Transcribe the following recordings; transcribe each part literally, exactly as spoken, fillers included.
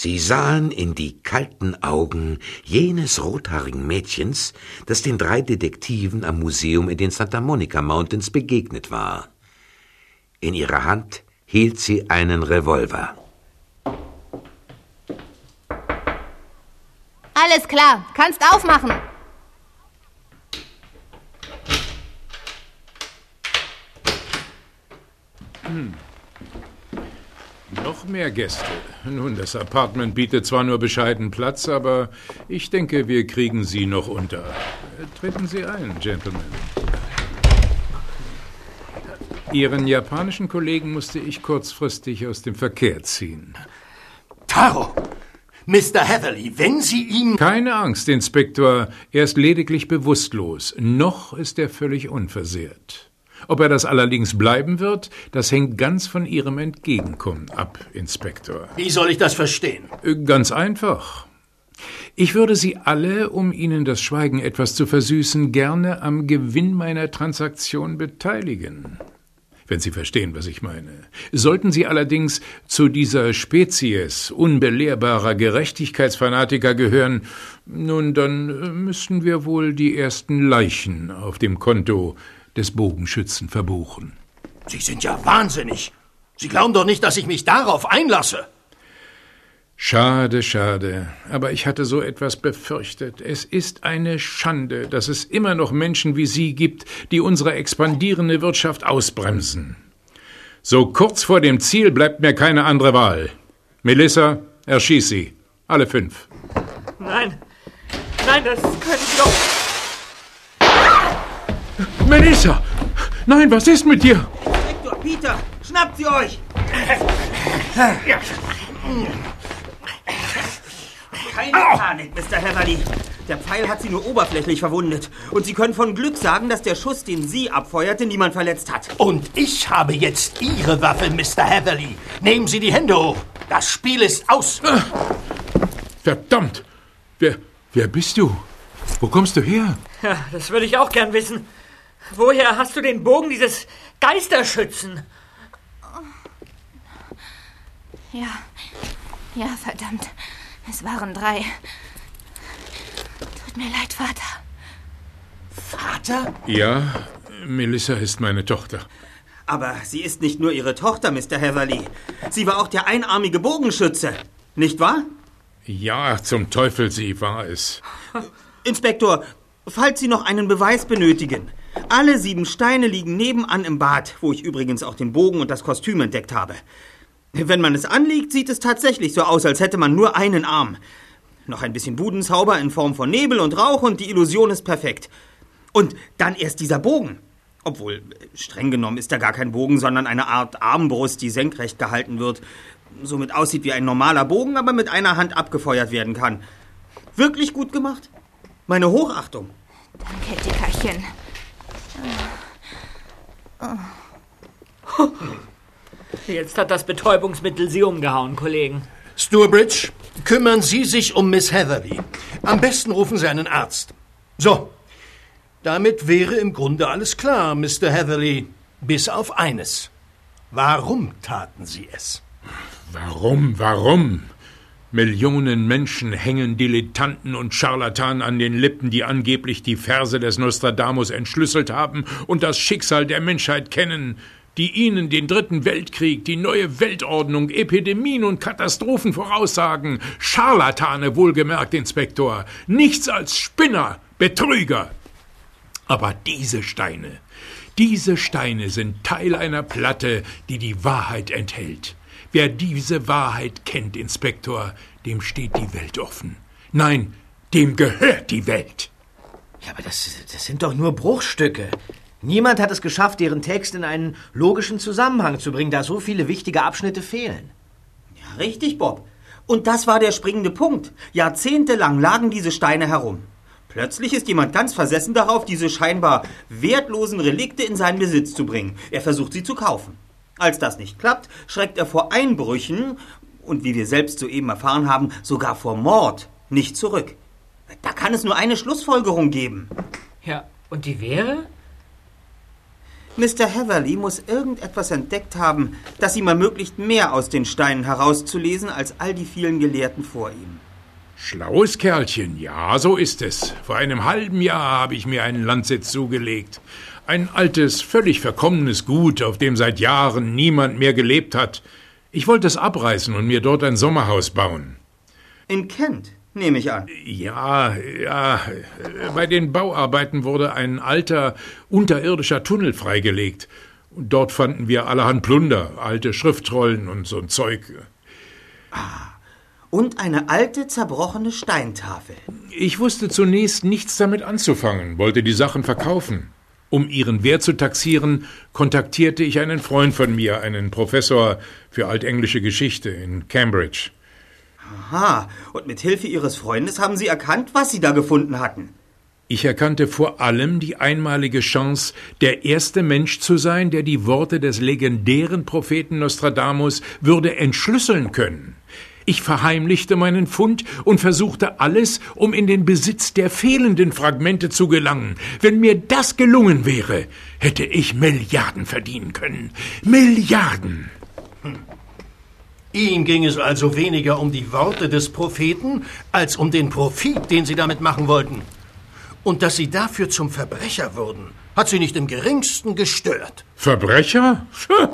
Sie sahen in die kalten Augen jenes rothaarigen Mädchens, das den drei Detektiven am Museum in den Santa Monica Mountains begegnet war. In ihrer Hand hielt sie einen Revolver. Alles klar, kannst aufmachen. Hm. Noch mehr Gäste. Nun, das Apartment bietet zwar nur bescheiden Platz, aber ich denke, wir kriegen Sie noch unter. Treten Sie ein, Gentlemen. Ihren japanischen Kollegen musste ich kurzfristig aus dem Verkehr ziehen. Taro! Mister Heatherly, wenn Sie ihn... Keine Angst, Inspektor. Er ist lediglich bewusstlos. Noch ist er völlig unversehrt. Ob er das allerdings bleiben wird, das hängt ganz von Ihrem Entgegenkommen ab, Inspektor. Wie soll ich das verstehen? Ganz einfach. Ich würde Sie alle, um Ihnen das Schweigen etwas zu versüßen, gerne am Gewinn meiner Transaktion beteiligen. Wenn Sie verstehen, was ich meine. Sollten Sie allerdings zu dieser Spezies unbelehrbarer Gerechtigkeitsfanatiker gehören, nun, dann müssten wir wohl die ersten Leichen auf dem Konto des Bogenschützen verbuchen. Sie sind ja wahnsinnig. Sie glauben doch nicht, dass ich mich darauf einlasse. Schade, schade. Aber ich hatte so etwas befürchtet. Es ist eine Schande, dass es immer noch Menschen wie Sie gibt, die unsere expandierende Wirtschaft ausbremsen. So kurz vor dem Ziel bleibt mir keine andere Wahl. Melissa, erschieß sie. Alle fünf. Nein, nein, das können Sie doch... Melissa! Nein, was ist mit dir? Inspektor Peter, schnappt sie euch! Keine Panik, Mister Heatherly. Der Pfeil hat Sie nur oberflächlich verwundet. Und Sie können von Glück sagen, dass der Schuss, den Sie abfeuerte, niemand verletzt hat. Und ich habe jetzt Ihre Waffe, Mister Heatherly. Nehmen Sie die Hände hoch. Das Spiel ist aus. Verdammt! Wer, wer bist du? Wo kommst du her? Ja, das würde ich auch gern wissen. Woher hast du den Bogen dieses Geisterschützen? Ja, ja, verdammt. Es waren drei. Tut mir leid, Vater. Vater? Ja, Melissa ist meine Tochter. Aber sie ist nicht nur Ihre Tochter, Mister Heatherly. Sie war auch der einarmige Bogenschütze, nicht wahr? Ja, zum Teufel, sie war es. Inspektor, falls Sie noch einen Beweis benötigen. Alle sieben Steine liegen nebenan im Bad, wo ich übrigens auch den Bogen und das Kostüm entdeckt habe. Wenn man es anlegt, sieht es tatsächlich so aus, als hätte man nur einen Arm. Noch ein bisschen Budenzauber in Form von Nebel und Rauch und die Illusion ist perfekt. Und dann erst dieser Bogen. Obwohl, streng genommen ist da gar kein Bogen, sondern eine Art Armbrust, die senkrecht gehalten wird. Somit aussieht wie ein normaler Bogen, aber mit einer Hand abgefeuert werden kann. Wirklich gut gemacht. Meine Hochachtung. Danke, Dickerchen. Oh. Jetzt hat das Betäubungsmittel Sie umgehauen, Kollegen. Stourbridge, kümmern Sie sich um Miss Heatherly. Am besten rufen Sie einen Arzt. So, damit wäre im Grunde alles klar, Mister Heatherly. Bis auf eines. Warum taten Sie es? Warum, warum? Millionen Menschen hängen Dilettanten und Scharlatanen an den Lippen, die angeblich die Verse des Nostradamus entschlüsselt haben und das Schicksal der Menschheit kennen, die ihnen den dritten Weltkrieg, die neue Weltordnung, Epidemien und Katastrophen voraussagen. Scharlatane, wohlgemerkt, Inspektor. Nichts als Spinner, Betrüger. Aber diese Steine, diese Steine sind Teil einer Platte, die die Wahrheit enthält. Wer diese Wahrheit kennt, Inspektor, dem steht die Welt offen. Nein, dem gehört die Welt. Ja, aber das, das sind doch nur Bruchstücke. Niemand hat es geschafft, deren Text in einen logischen Zusammenhang zu bringen, da so viele wichtige Abschnitte fehlen. Ja, richtig, Bob. Und das war der springende Punkt. Jahrzehntelang lagen diese Steine herum. Plötzlich ist jemand ganz versessen darauf, diese scheinbar wertlosen Relikte in seinen Besitz zu bringen. Er versucht, sie zu kaufen. Als das nicht klappt, schreckt er vor Einbrüchen und, wie wir selbst soeben erfahren haben, sogar vor Mord nicht zurück. Da kann es nur eine Schlussfolgerung geben. Ja, und die wäre? Mister Heatherly muss irgendetwas entdeckt haben, das ihm ermöglicht, mehr aus den Steinen herauszulesen als all die vielen Gelehrten vor ihm. Schlaues Kerlchen, ja, so ist es. Vor einem halben Jahr habe ich mir einen Landsitz zugelegt. Ein altes, völlig verkommenes Gut, auf dem seit Jahren niemand mehr gelebt hat. Ich wollte es abreißen und mir dort ein Sommerhaus bauen. In Kent, nehme ich an. Ja, ja. Bei den Bauarbeiten wurde ein alter, unterirdischer Tunnel freigelegt. Und dort fanden wir allerhand Plunder, alte Schriftrollen und so ein Zeug. Ah, und eine alte, zerbrochene Steintafel. Ich wusste zunächst nichts damit anzufangen, wollte die Sachen verkaufen. Um ihren Wert zu taxieren, kontaktierte ich einen Freund von mir, einen Professor für altenglische Geschichte in Cambridge. Aha, und mit Hilfe Ihres Freundes haben Sie erkannt, was Sie da gefunden hatten? Ich erkannte vor allem die einmalige Chance, der erste Mensch zu sein, der die Worte des legendären Propheten Nostradamus würde entschlüsseln können. Ich verheimlichte meinen Fund und versuchte alles, um in den Besitz der fehlenden Fragmente zu gelangen. Wenn mir das gelungen wäre, hätte ich Milliarden verdienen können. Milliarden! Hm. Ihm ging es also weniger um die Worte des Propheten, als um den Profit, den Sie damit machen wollten. Und dass Sie dafür zum Verbrecher wurden, hat Sie nicht im geringsten gestört. Verbrecher?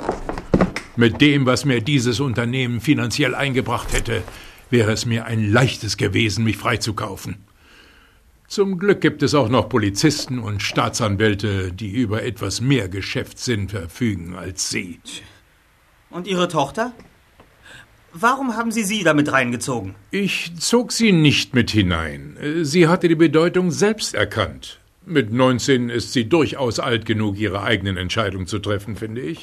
Mit dem, was mir dieses Unternehmen finanziell eingebracht hätte, wäre es mir ein leichtes gewesen, mich freizukaufen. Zum Glück gibt es auch noch Polizisten und Staatsanwälte, die über etwas mehr Geschäftssinn verfügen als Sie. Und Ihre Tochter? Warum haben Sie sie damit reingezogen? Ich zog sie nicht mit hinein. Sie hatte die Bedeutung selbst erkannt. Mit neunzehn ist sie durchaus alt genug, ihre eigenen Entscheidungen zu treffen, finde ich.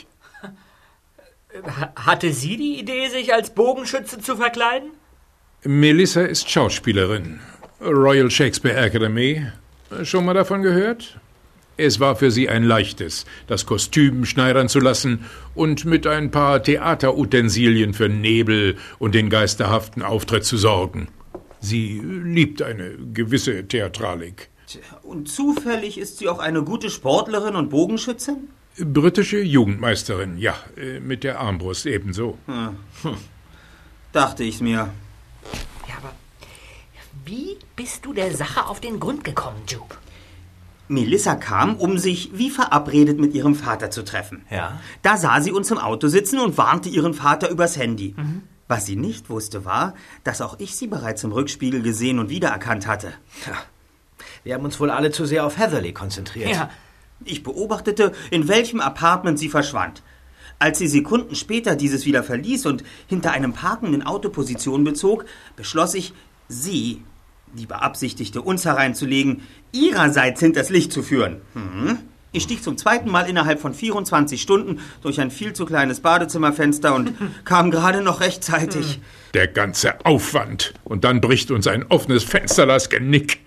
Hatte sie die Idee, sich als Bogenschütze zu verkleiden? Melissa ist Schauspielerin. Royal Shakespeare Academy. Schon mal davon gehört? Es war für sie ein leichtes, das Kostüm schneidern zu lassen und mit ein paar Theaterutensilien für Nebel und den geisterhaften Auftritt zu sorgen. Sie liebt eine gewisse Theatralik. Und zufällig ist sie auch eine gute Sportlerin und Bogenschützin? Britische Jugendmeisterin, ja, mit der Armbrust ebenso. Hm. Hm. Dachte ich's mir. Ja, aber wie bist du der Sache auf den Grund gekommen, Jupe? Melissa kam, um sich wie verabredet mit ihrem Vater zu treffen. Ja. Da sah sie uns im Auto sitzen und warnte ihren Vater übers Handy. Mhm. Was sie nicht wusste, war, dass auch ich sie bereits im Rückspiegel gesehen und wiedererkannt hatte. Ja. Wir haben uns wohl alle zu sehr auf Heatherly konzentriert. Ja. Ich beobachtete, in welchem Apartment sie verschwand. Als sie Sekunden später dieses wieder verließ und hinter einem parkenden Auto Position bezog, beschloss ich, sie, die beabsichtigte, uns hereinzulegen, ihrerseits hinters Licht zu führen. Hm. Ich stieg zum zweiten Mal innerhalb von vierundzwanzig Stunden durch ein viel zu kleines Badezimmerfenster und kam gerade noch rechtzeitig. Der ganze Aufwand. Und dann bricht uns ein offenes Fenster das Genick.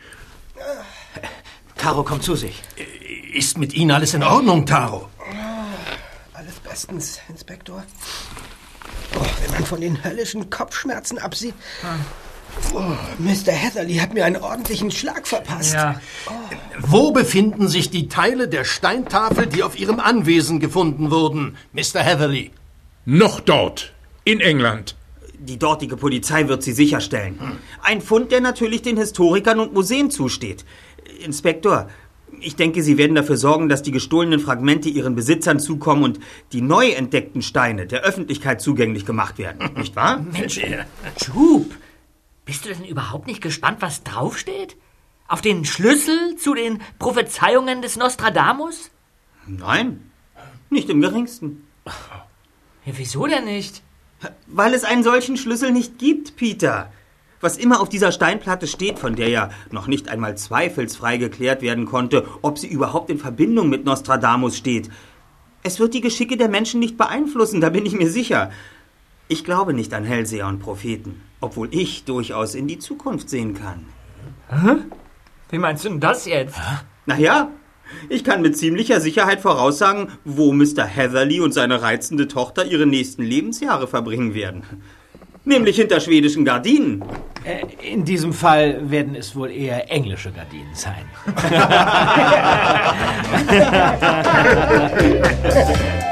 Taro kommt zu sich. Ist mit Ihnen alles in Ordnung, Taro? Alles bestens, Inspektor. Oh, wenn man von den höllischen Kopfschmerzen absieht. Oh, Mister Heatherly hat mir einen ordentlichen Schlag verpasst. Ja. Oh. Wo befinden sich die Teile der Steintafel, die auf Ihrem Anwesen gefunden wurden, Mister Heatherly? Noch dort, in England. Die dortige Polizei wird sie sicherstellen. Hm. Ein Fund, der natürlich den Historikern und Museen zusteht. Inspektor, ich denke, Sie werden dafür sorgen, dass die gestohlenen Fragmente ihren Besitzern zukommen und die neu entdeckten Steine der Öffentlichkeit zugänglich gemacht werden. Nicht wahr? Mensch, Jupe, bist du denn überhaupt nicht gespannt, was draufsteht? Auf den Schlüssel zu den Prophezeiungen des Nostradamus? Nein, nicht im geringsten. Ja, wieso denn nicht? Weil es einen solchen Schlüssel nicht gibt, Peter. Was immer auf dieser Steinplatte steht, von der ja noch nicht einmal zweifelsfrei geklärt werden konnte, ob sie überhaupt in Verbindung mit Nostradamus steht. Es wird die Geschicke der Menschen nicht beeinflussen, da bin ich mir sicher. Ich glaube nicht an Hellseher und Propheten, obwohl ich durchaus in die Zukunft sehen kann. Hä? Wie meinst du denn das jetzt? Naja, ich kann mit ziemlicher Sicherheit voraussagen, wo Mister Heatherly und seine reizende Tochter ihre nächsten Lebensjahre verbringen werden. Nämlich hinter schwedischen Gardinen. In diesem Fall werden es wohl eher englische Gardinen sein.